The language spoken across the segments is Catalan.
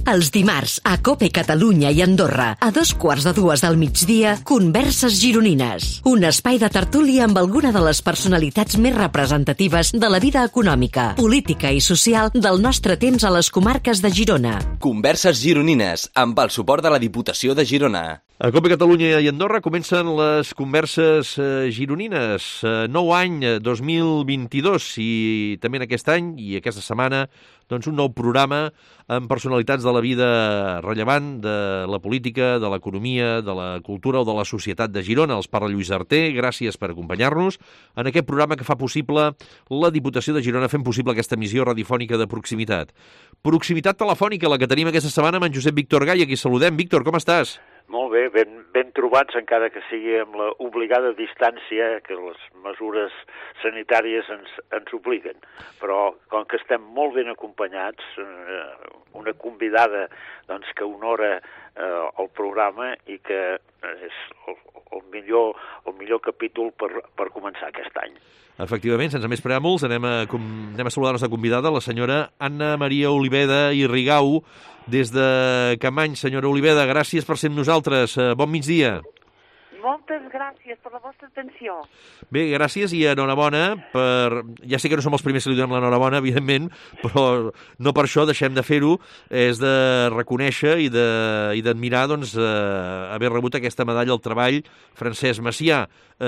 Els dimarts, a COPE Catalunya i Andorra, a 2:15 del migdia, Converses Gironines. Un espai de tertúlia amb alguna de les personalitats més representatives de la vida econòmica, política i social del nostre temps a les comarques de Girona. Converses Gironines, amb el suport de la Diputació de Girona. A COPE Catalunya i Andorra comencen les converses gironines. Nou any 2022 i també en aquest any i aquesta setmana doncs un nou programa amb personalitats de la vida rellevant, de la política, de l'economia, de la cultura o de la societat de Girona. Els parla Lluís Arter, gràcies per acompanyar-nos en aquest programa que fa possible la Diputació de Girona, fent possible aquesta emissió radiofònica de proximitat. Proximitat telefònica, la que tenim aquesta setmana amb en Josep Víctor Gai, a qui saludem. Víctor, com estàs? Molt bé, ben trobats, encara que sigui amb la obligada distància que les mesures sanitàries ens obliguen. Però com que estem molt ben acompanyats, una convidada doncs, que honora el programa i que és el millor capítol per començar aquest any. Efectivament, sense més preàmbuls, anem a saludar la nostra convidada, la senyora Anna Maria Oliveda i Rigau, des de Capmany. Senyora Oliveda, gràcies per ser amb nosaltres. Bon migdia. Moltes gràcies per la vostra atenció. Bé, gràcies i enhorabona per... Ja sé que no som els primers que li donem l'enhorabona, evidentment, però no per això deixem de fer-ho. És de reconèixer i d'admirar doncs, haver rebut aquesta medalla al treball Francesc Macià.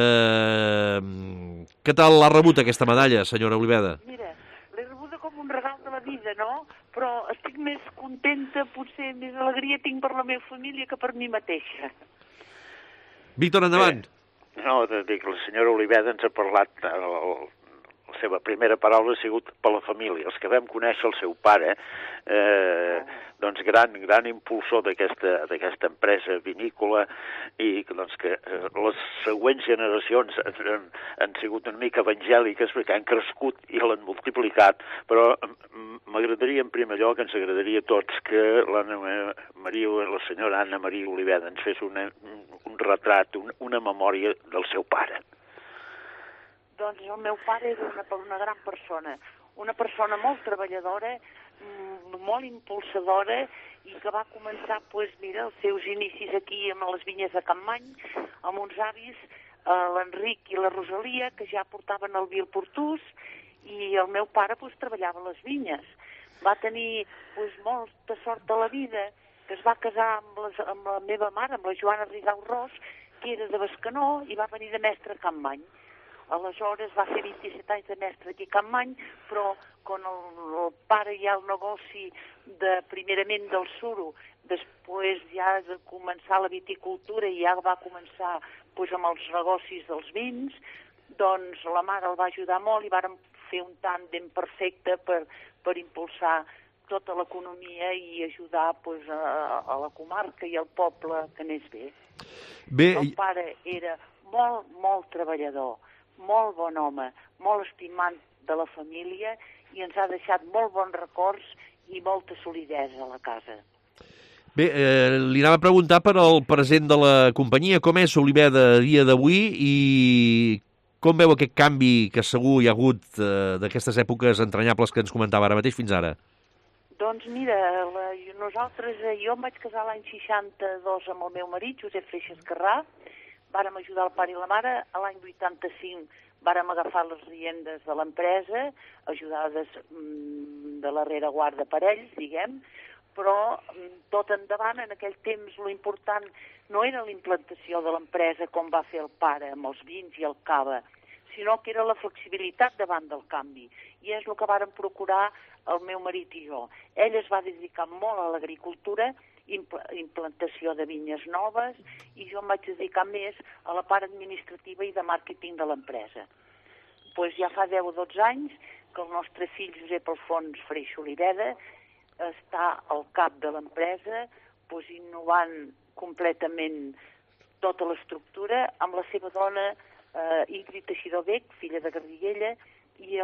Què tal l'ha rebut aquesta medalla, senyora Oliveda? Mira, l'he rebuda com un regal de la vida, no? Però estic més contenta, potser més alegria tinc per la meva família que per mi mateixa. Víctor, endavant. No, dic, la senyora Oliveda ens ha parlat, la seva primera paraula ha sigut per la família. Els que vam conèixer el seu pare, doncs gran impulsor d'aquesta empresa vinícola i doncs, que les següents generacions han sigut una mica evangèliques perquè han crescut i l'han multiplicat, però m'agradaria en primer lloc, ens agradaria a tots que la senyora Anna Maria Oliveda ens fes un retrat, una memòria del seu pare. Doncs el meu pare era una gran persona, una persona molt treballadora, molt impulsadora i que va començar, mira, els seus inicis aquí amb les vinyes de Capmany, amb uns avis, l'Enric i la Rosalia, que ja portaven el vi al Portús, i el meu pare treballava a les vinyes. Va tenir molta sort a la vida, que es va casar amb la meva mare, amb la Joana Rigau Ros, que era de Bescanó i va venir de mestre a Capmany. Aleshores va fer 27 anys de mestre aquí a Capmany, però quan el pare ja el negoci primerament del suro, després ja de començar la viticultura i ja va començar amb els negocis dels vins, doncs la mare el va ajudar molt i vàrem fer un tàndem perfecte per impulsar tota l'economia i ajudar a la comarca i al poble que anés bé. El pare era molt, molt treballador, molt bon home, molt estimant de la família i ens ha deixat molt bons records i molta solidesa a la casa. Bé, li anava a preguntar per al present de la companyia, com és Oliveda a dia d'avui i com veu aquest canvi que segur hi ha hagut d'aquestes èpoques entranyables que ens comentava ara mateix fins ara? Doncs mira, jo em vaig casar l'any 62 amb el meu marit, Josep Freixa Esquerrà, vàrem ajudar el pare i la mare, a l'any 85 vàrem agafar les riendes de l'empresa, ajudades de la rereguarda per ells, diguem, però tot endavant, en aquell temps, l'important no era la implantació de l'empresa com va fer el pare amb els vins i el cava, sinó que era la flexibilitat davant del canvi. I és el que vàrem procurar el meu marit i jo. Ell es va dedicar molt a l'agricultura, implantació de vinyes noves, i jo em vaig dedicar més a la part administrativa i de màrqueting de l'empresa. Ja fa 10 o 12 anys que el nostre fill Josep Alfons Freixa Oliveda està al cap de l'empresa, innovant completament tota l'estructura amb la seva dona Ingrid Teixidor Bec, filla de Garriguella, i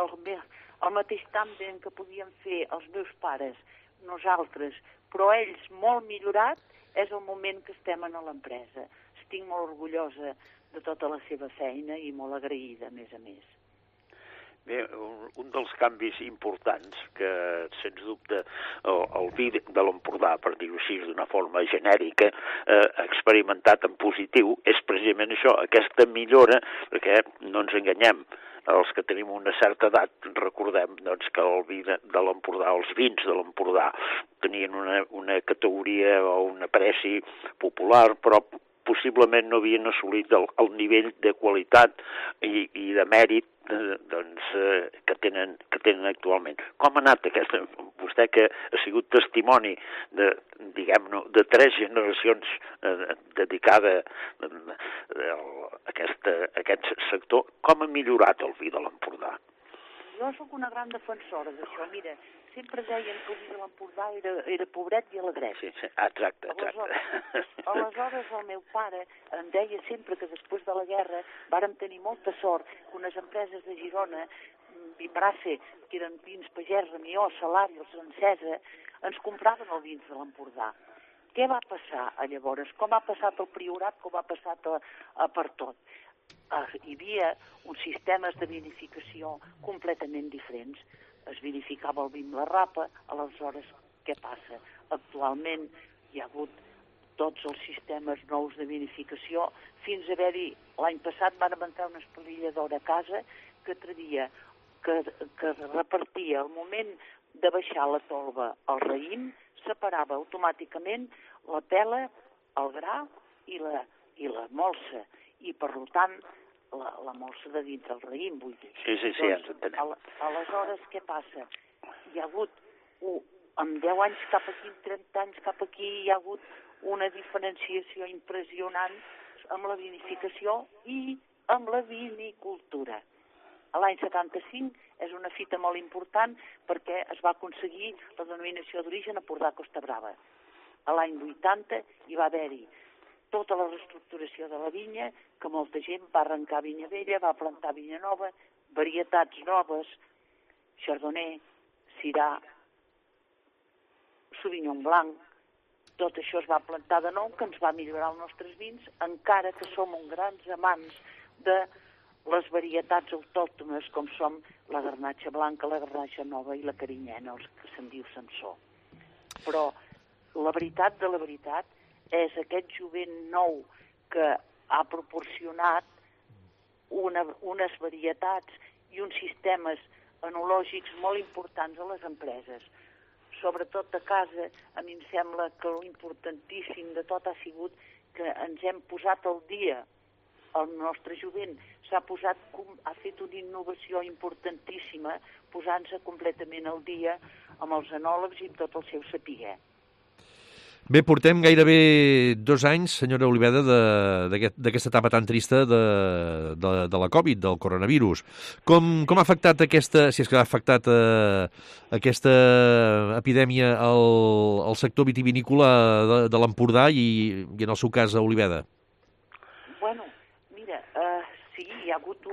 al mateix tàndem que podien fer els meus pares, nosaltres, però ells molt millorat, és el moment que estem a l'empresa. Estic molt orgullosa de tota la seva feina i molt agraïda, a més a més. Bé, un dels canvis importants que, sens dubte, el vi de l'Empordà, per dir-ho així d'una forma genèrica, ha experimentat en positiu, és precisament això, aquesta millora, perquè no ens enganyem, els que tenim una certa edat recordem doncs, que el vi de l'Empordà, els vins de l'Empordà, tenien una categoria o una preci popular, però possiblement no havien assolit el nivell de qualitat i de mèrit que tenen actualment. Com ha anat aquesta? Vostè que ha sigut testimoni de 3 generacions dedicada a aquest sector, com ha millorat el vi de l'Empordà? Jo sóc una gran defensora d'això. Mira, sempre deien que el vi de l'Empordà era pobret i alegret. Sí, exacte. Aleshores el meu pare em deia sempre que després de la guerra vàrem tenir molta sort que unes empreses de Girona, Vibrace, que eren vins Pagès, Remió, Salari, els Francesa, ens compraven els vins de l'Empordà. Què va passar llavors? Com ha passat el Priorat, com ha passat per tot? Hi havia uns sistemes de vinificació completament diferents. Es vinificava el vi amb la rapa, aleshores què passa? Actualment hi ha hagut tots els sistemes nous de vinificació, fins a haver-hi, l'any passat van entrar una espolilladora a casa que repartia al moment de baixar la tolva al raïm, separava automàticament la pela, el gra i la molsa, i per tant la molsa de dintre el raïm, vull dir. Sí, ens entenem. Aleshores, què passa? Hi ha hagut, amb 10 anys cap aquí, 30 anys cap aquí, hi ha hagut una diferenciació impressionant amb la vinificació i amb la vinicultura. L'any 75 és una fita molt important perquè es va aconseguir la denominació d'origen Empordà-Costa Brava. L'any 80 hi va haver-hi tota la reestructuració de la vinya, que molta gent va arrencar vinya vella, va plantar vinya nova, varietats noves, Chardonnay, Syrah, Sauvignon Blanc, tot això es va plantar de nou, que ens va millorar els nostres vins, encara que som uns grans amants de les varietats autòctones, com som la garnatxa blanca, la garnatxa nova i la carinyena, els que se'n diu Samsó. Però la veritat de la veritat és aquest jovent nou que ha proporcionat unes varietats i uns sistemes enològics molt importants a les empreses. Sobretot a casa, a mi em sembla que l'importantíssim de tot ha sigut que ens hem posat al dia. El nostre jovent ha fet una innovació importantíssima posant-se completament al dia amb els enòlegs i amb tot el seu saber. Bé, portem gairebé 2 anys, senyora Oliveda, d'aquesta etapa tan trista de la Covid, del coronavirus. Com ha afectat si és que ha afectat aquesta epidèmia al sector vitivinícola de l'Empordà i en el seu cas a Oliveda? Bueno, mira, sí, hi ha hagut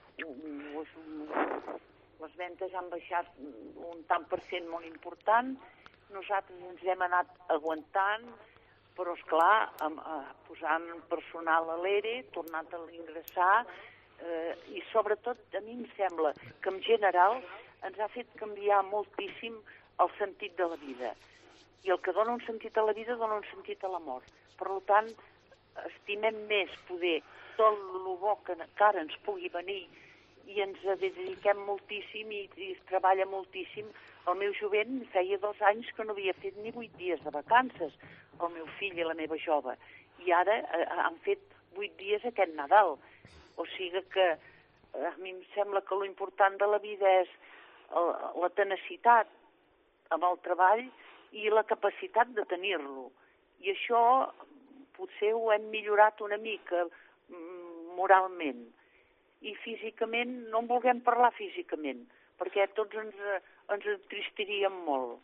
les ventes han baixat un tant per cent molt important. Nosaltres ens hem anat aguantant, però, esclar, posant personal a l'ERE, tornant a l'ingressar, i sobretot a mi em sembla que en general ens ha fet canviar moltíssim el sentit de la vida. I el que dona un sentit a la vida dona un sentit a la mort. Per tant, estimem més poder tot el bo que ara ens pugui venir i ens dediquem moltíssim i es treballa moltíssim. El meu jovent feia 2 anys que no havia fet ni 8 dies de vacances, el meu fill i la meva jove, i ara han fet 8 dies aquest Nadal. O sigui que a mi em sembla que l'important de la vida és la tenacitat amb el treball i la capacitat de tenir-lo. I això potser ho hem millorat una mica moralment. I físicament no en vulguem parlar físicament, perquè tots ens entristiríem molt.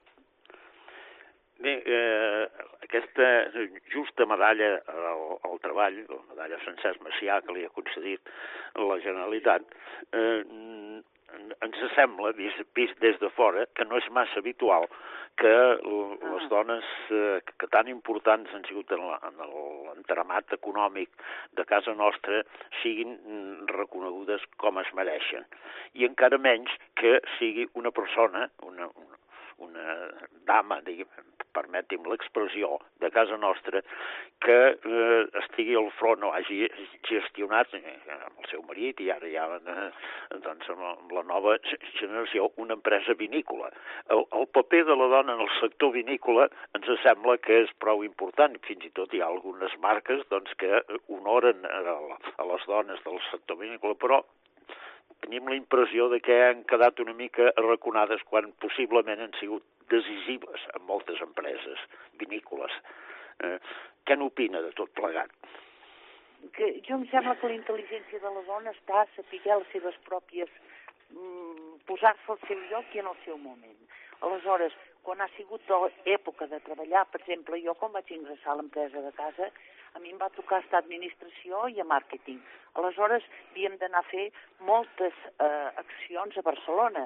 Bé, aquesta justa medalla al treball, la medalla Francesc Macià que li ha concedit la Generalitat, ens sembla, vist des de fora, que no és massa habitual que les dones que tan importants han sigut en l'entramat econòmic de casa nostra siguin reconegudes com es mereixen. I encara menys que sigui una persona, una dama, permeti'm l'expressió, de casa nostra, que estigui al front o hagi gestionat amb el seu marit i ara ja doncs, amb la nova generació una empresa vinícola. El paper de la dona en el sector vinícola ens sembla que és prou important. Fins i tot hi ha algunes marques doncs, que honoren a les dones del sector vinícola, però tenim la impressió de que han quedat una mica arraconades quan possiblement han sigut decisives en moltes empreses vinícoles. Què n'opina de tot plegat? Jo em sembla que la intel·ligència de la dona està a saber les seves pròpies... posar-se al seu lloc i en el seu moment. Aleshores, quan ha sigut l'època de treballar, per exemple, jo quan vaig ingressar a l'empresa de casa, a mi em va tocar estar a administració i a màrqueting. Aleshores, havíem d'anar a fer moltes accions a Barcelona.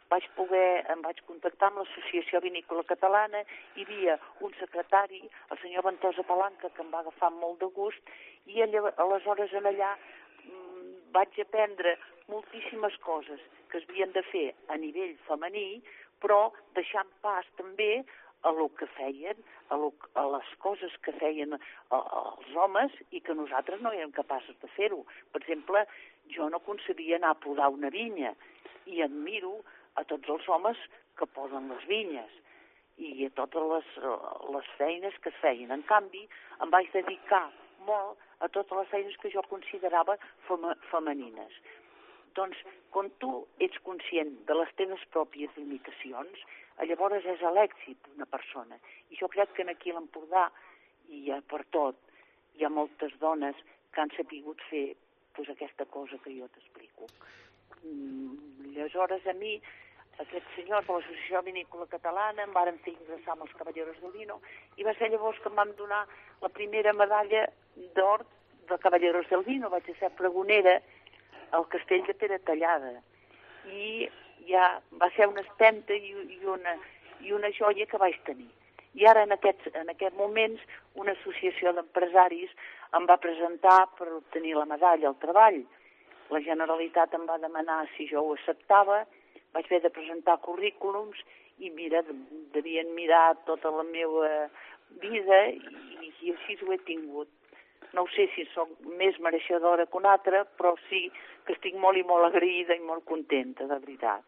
Em vaig contactar amb l'Associació Vinícola Catalana, hi havia un secretari, el senyor Ventosa Palanca, que em va agafar molt de gust, i aleshores allà vaig aprendre moltíssimes coses que es havien de fer a nivell femení, però deixant pas també a lo que feien, a les coses que feien els homes i que nosaltres no érem capaços de fer-ho. Per exemple, jo no concebia anar a podar una vinya i admiro a tots els homes que poden les vinyes i a totes les feines que es feien. En canvi, em vaig dedicar molt a totes les feines que jo considerava femenines. Doncs, quan tu ets conscient de les teves pròpies limitacions, llavors és l'èxit d'una persona. I jo crec que aquí a l'Empordà, i per tot, hi ha moltes dones que han sabut fer aquesta cosa que jo t'explico. Aleshores, a mi, aquests senyors de l'Associació Vinícola Catalana em varen fer ingressar amb els Caballeros del Vino i va ser llavors que em van donar la primera medalla d'or de Caballeros del Vino. Vaig ser pregonera al castell de Pere Tallada i ja va ser una espenta i una joia que vaig tenir. I ara en aquests moments una associació d'empresaris em va presentar per obtenir la medalla al treball. La Generalitat em va demanar si jo ho acceptava, vaig haver de presentar currículums i mira, devien mirar tota la meva vida i així ho he tingut. No sé si soc més mereixedora que una altra, però sí que estic molt i molt agraïda i molt contenta, de veritat.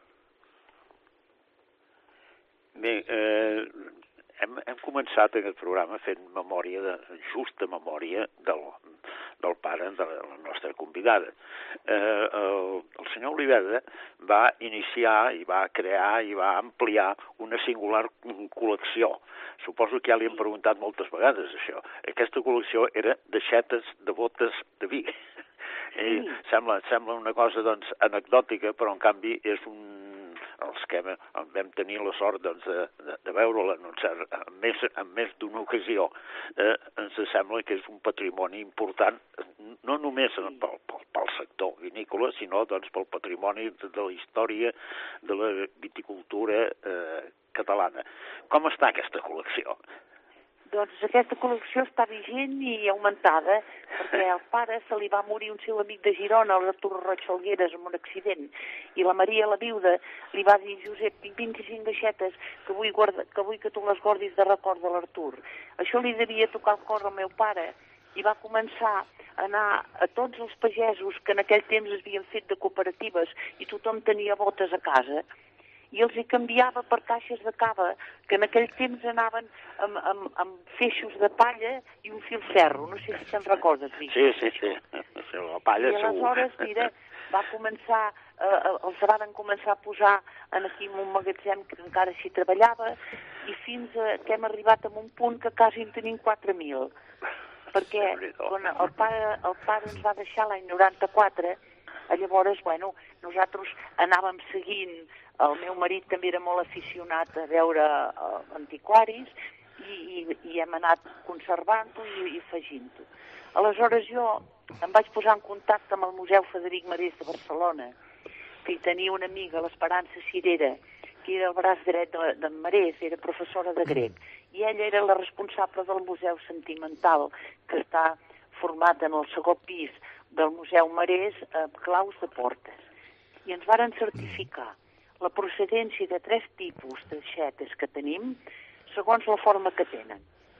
Bé, hem començat aquest programa fent justa memòria del pare de la nostra convidada. El senyor Oliveda va iniciar i va crear i va ampliar una singular col·lecció. Suposo que ja li hem preguntat moltes vegades això. Aquesta col·lecció era d'aixetes de botes de vi. Sembla una cosa doncs, anecdòtica, però en canvi és els que vam tenir la sort doncs, de veure-la en més d'una ocasió, ens sembla que és un patrimoni important, no només pel sector vinícola, sinó doncs, pel patrimoni de la història de la viticultura catalana. Com està aquesta col·lecció? Doncs aquesta col·lecció està vigent i augmentada, perquè al pare se li va morir un seu amic de Girona, l'Artur Roig Falgueres, en un accident, i la Maria, la viuda, li va dir: Josep, tinc 25 deixetes que vull que tu les guardis de record de l'Artur. Això li devia tocar el cor al meu pare, i va començar a anar a tots els pagesos que en aquell temps es havien fet de cooperatives i tothom tenia botes a casa, i els hi canviava per caixes de cava, que en aquell temps anaven amb feixos de palla i un filferro. No sé si te'n recordes, Víctor. Sí. La palla segur. I aleshores, mira, els van començar a posar aquí en un magatzem que encara s'hi treballava, i fins que hem arribat a un punt que quasi en tenim 4.000. Perquè quan el pare ens va deixar l'any 94, llavors, nosaltres anàvem seguint. El meu marit també era molt aficionat a veure antiquaris i hem anat conservant-ho i afegint-ho. Aleshores jo em vaig posar en contacte amb el Museu Frederic Marès de Barcelona, que hi tenia una amiga, l'Esperança Cirera, que era el braç dret d'en Marès, era professora de grec, i ella era la responsable del Museu Sentimental, que està format en el segon pis del Museu Marès amb claus de portes. I ens varen certificar la procedència de 3 tipus d'aixetes que tenim segons la forma que tenen.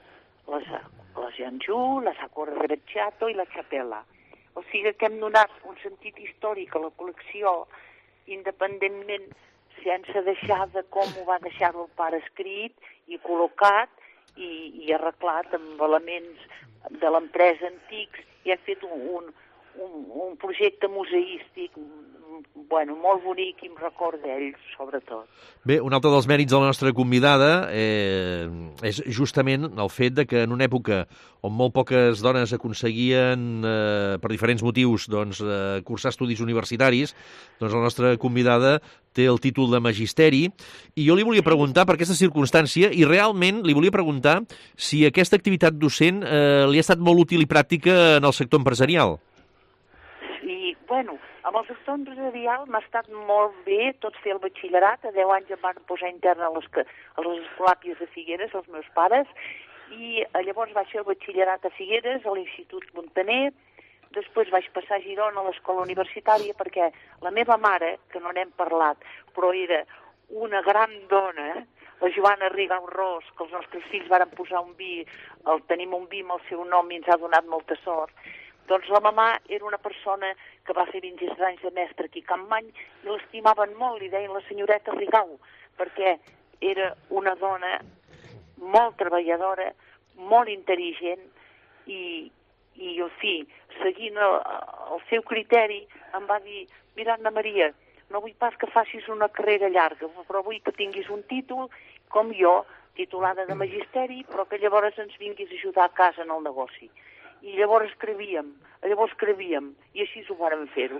La Giangiù, la Sacco Rebecciato i la Chapella. O sigui que hem donat un sentit històric a la col·lecció independentment, sense deixar de com ho va deixar-ho el pare escrit i col·locat i arreglat amb elements de l'empresa antics, i hem fet un projecte museístic molt bonic i em record d'ells, sobretot. Bé, un altre dels mèrits de la nostra convidada és justament el fet de que en una època on molt poques dones aconseguien, per diferents motius, cursar estudis universitaris, doncs la nostra convidada té el títol de magisteri, i jo li volia preguntar per aquesta circumstància, i realment li volia preguntar si aquesta activitat docent li ha estat molt útil i pràctica en el sector empresarial. Sí, amb el sector empresarial m'ha estat molt bé tot fer el batxillerat. A 10 anys em van posar interna a les Escolàpies de Figueres, els meus pares, i llavors vaig fer el batxillerat a Figueres, a l'Institut Montaner. Després vaig passar a Girona a l'escola universitària, perquè la meva mare, que no n'hem parlat, però era una gran dona, la Joana Rigau Ros, que els nostres fills varen posar un vi, tenim un vi amb el seu nom i ens ha donat molta sort. Doncs la mamà era una persona que va fer 23 anys de mestre aquí a Campmany i l'estimaven molt, li deien la senyoreta Rigau, perquè era una dona molt treballadora, molt intel·ligent i en fi, seguint el seu criteri, em va dir: mira, Anna Maria, no vull pas que facis una carrera llarga, però vull que tinguis un títol, com jo, titulada de magisteri, però que llavors ens vinguis a ajudar a casa en el negoci. I llavors escrivíem, i així ho vàrem fer-ho.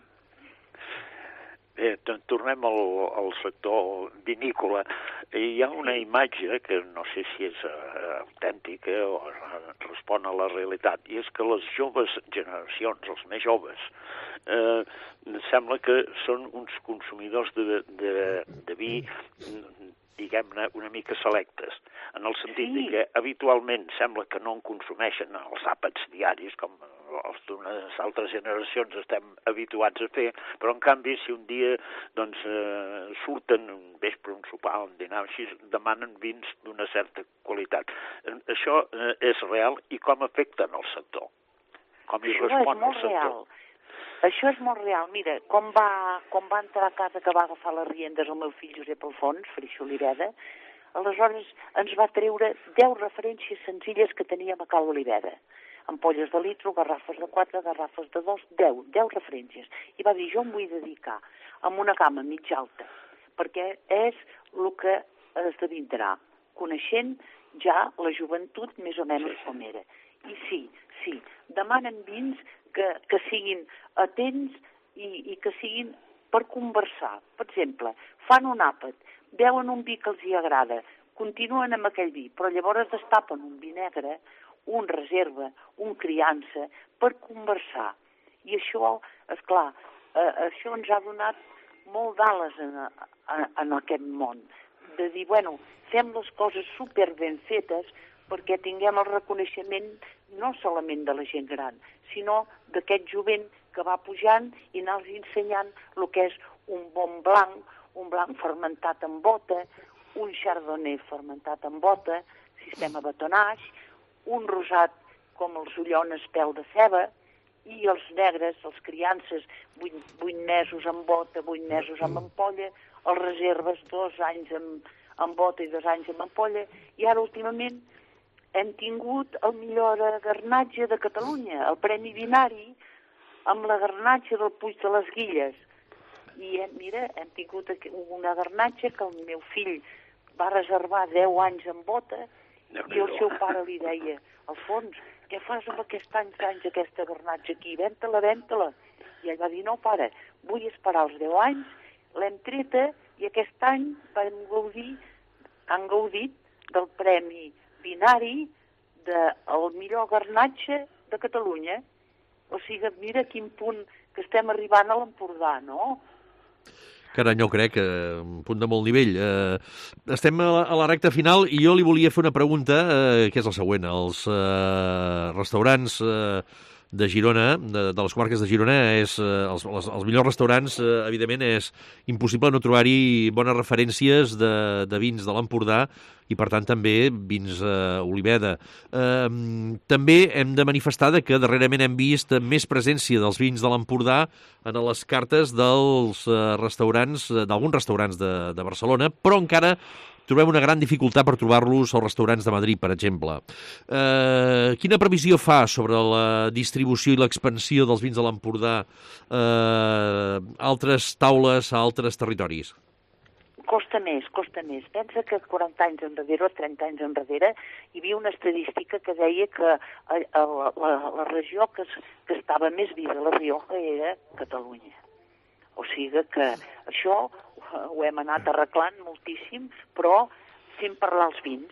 Bé, tornem al sector vinícola. Hi ha una imatge que no sé si és autèntica o respon a la realitat, i és que les joves generacions, els més joves, sembla que són uns consumidors de vi, diguem-ne, una mica selectes, en el sentit que habitualment sembla que no en consumeixen els àpats diaris, com els d'unes altres generacions estem habituats a fer, però en canvi si un dia surten un vespre, un sopar, un dinar, així demanen vins d'una certa qualitat. Això és real i com afecta en el sector? Com hi respon el sector? Això és molt real. Mira, com va entrar a casa, que va agafar les riendes el meu fill Josep Alfons, Freixo Oliveda, aleshores ens va treure 10 referències senzilles que teníem a Cal Oliveda. Ampolles de litro, garrafes de 4, garrafes de 2, 10 referències. I va dir: jo em vull dedicar a una gamma mitja alta, perquè és el que esdevindrà, coneixent ja la joventut més o menys com era. I sí, demanen vins que siguin atents i que siguin per conversar. Per exemple, fan un àpat, veuen un vi que els hi agrada, continuen amb aquell vi, però llavors destapen un vi negre, un reserva, un criança, per conversar. I això, esclar, això ens ha donat molt d'ales en aquest món, de dir, fem les coses super ben fetes perquè tinguem el reconeixement no solament de la gent gran, sinó d'aquest jovent que va pujant i anar-los ensenyant el que és un bon blanc, un blanc fermentat en bota, un chardonnay fermentat en bota, sistema batonage, un rosat com els ullones pèl de ceba, i els negres, els criances, 8 mesos en bota, 8 mesos amb ampolla, els reserves 2 anys en bota i 2 anys amb ampolla, i ara últimament hem tingut el millor garnatge de Catalunya, el Premi Vinari, amb la garnatge del Puig de les Guilles. I mira, hem tingut una garnatge que el meu fill va reservar 10 anys en bota, i el seu pare li deia: Alfons, què fas amb aquests anys aquesta garnatge aquí? Venta-la. I ell va dir: no, pare, vull esperar els 10 anys, l'hem treta, i aquest any han gaudit del Premi Vinari del millor garnatge de Catalunya. O sigui, mira quin punt que estem arribant a l'Empordà, no? Carai, jo crec que un punt de molt nivell. Estem a la recta final i jo li volia fer una pregunta, que és la següent. Els restaurants de Girona, de les comarques de Girona, els millors restaurants, evidentment, és impossible no trobar-hi bones referències de vins de l'Empordà i, per tant, també vins Oliveda. També hem de manifestar que darrerament hem vist més presència dels vins de l'Empordà en les cartes dels restaurants, d'alguns restaurants de Barcelona, però encara trobem una gran dificultat per trobar-los als restaurants de Madrid, per exemple. Quina previsió fa sobre la distribució i l'expansió dels vins de l'Empordà a altres taules, a altres territoris? Costa més. Pensa que 40 anys enrere o 30 anys enrere hi havia una estadística que deia que la regió que estava més viva a la Rioja era Catalunya. O sigui que això ho hem anat arreglant moltíssim, però fent parlar els vins.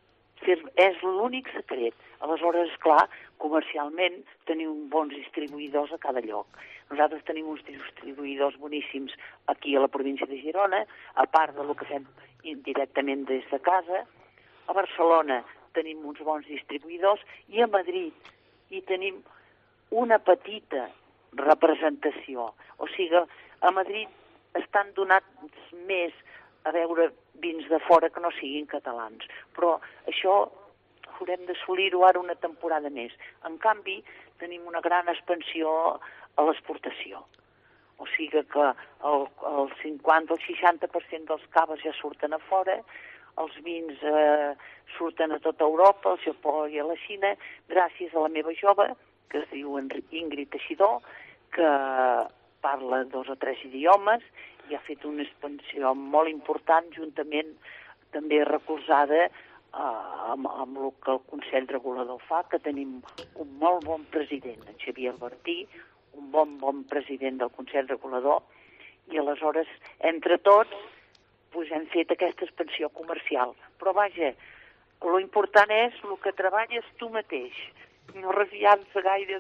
És l'únic secret. Aleshores, esclar, comercialment tenim bons distribuïdors a cada lloc. Nosaltres tenim uns distribuïdors boníssims aquí a la província de Girona, a part del que fem directament des de casa. A Barcelona tenim uns bons distribuïdors i a Madrid hi tenim una petita representació. O sigui, a Madrid estan donats més a veure vins de fora que no siguin catalans. Però això haurem d'assolir-ho ara una temporada més. En canvi, tenim una gran expansió a l'exportació. O sigui que el 50 o el 60% dels caves ja surten a fora, els vins surten a tota Europa, al Japó i a la Xina, gràcies a la meva jove, que es diu Ingrid Teixidor, que parla 2 o 3 idiomes i ha fet una expansió molt important, juntament també recolzada amb el que el Consell Regulador fa, que tenim un molt bon president, en Xavier Albertí, un bon president del Consell Regulador, i aleshores, entre tots, hem fet aquesta expansió comercial. Però vaja, lo important és el que treballes tu mateix, no refiar-se gaire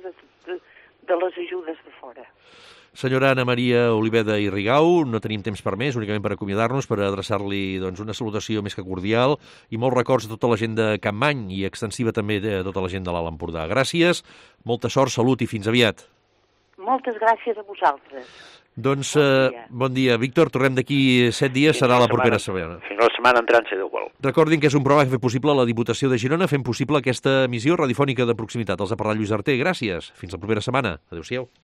de les ajudes de fora. Senyora Anna Maria Oliveda i Rigau, no tenim temps per més, únicament per acomiadar-nos, per adreçar-li una salutació més que cordial i molts records a tota la gent de Capmany i extensiva també de tota la gent de l'Alt Empordà. Gràcies, molta sort, salut i fins aviat. Moltes gràcies a vosaltres. Doncs bon dia. Víctor, tornem d'aquí 7 dies, serà la propera setmana. Fins la setmana entrant, si Déu vol. Recordin que és un programa que ha fet possible la Diputació de Girona, fent possible aquesta emissió radiofònica de proximitat. Els ha parlat Lluís Arter. Gràcies. Fins la propera setmana. Adéu-siau.